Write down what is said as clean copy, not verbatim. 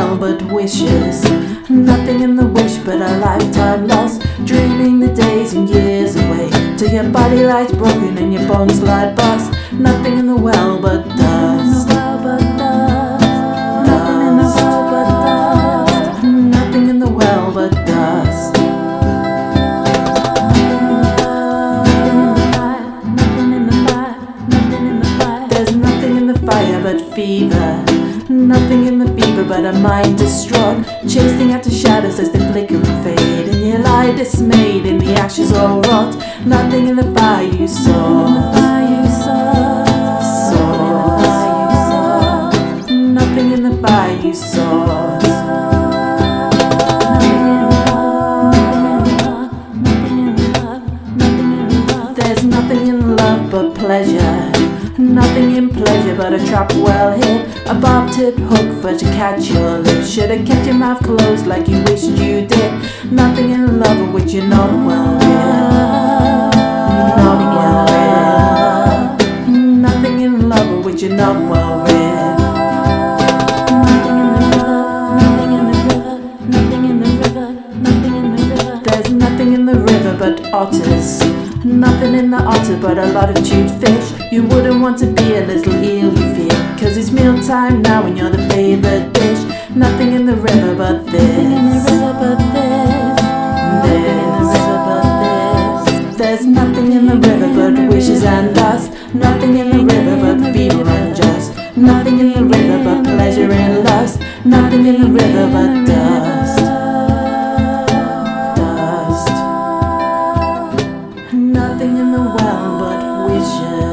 well but wishes. Nothing in the wish but a lifetime lost, dreaming the days and years away, till your body lies broken and your bones lie bust. Nothing in the well but dust. Nothing in the well but dust. There's nothing in the fire but fever. Nothing in the fever but a mind distraught, chasing after shadows as they flicker and fade, and you lie dismayed in the ashes all rot. Nothing in the fire you saw. Nothing in the fire you saw. There's nothing in love but pleasure. Nothing in pleasure but a trap well hid, a bob-tipped hook for to catch your lips. Should've kept your mouth closed like you wished you did. Nothing in love of which you're not well rid. Not well rid. Nothing in love of which you're not well rid. There's nothing in the river but otters. Nothing in the otter but a lot of chewed fish. You wouldn't want to be a little eel, you feel, 'cause it's mealtime now and you're the favourite dish. Nothing in the river but this. There's nothing in the river but wishes and dust. Nothing in the river but fever and just. Nothing in the river but pleasure and lust. Nothing in the river but dust. Nothing in the well but wishes.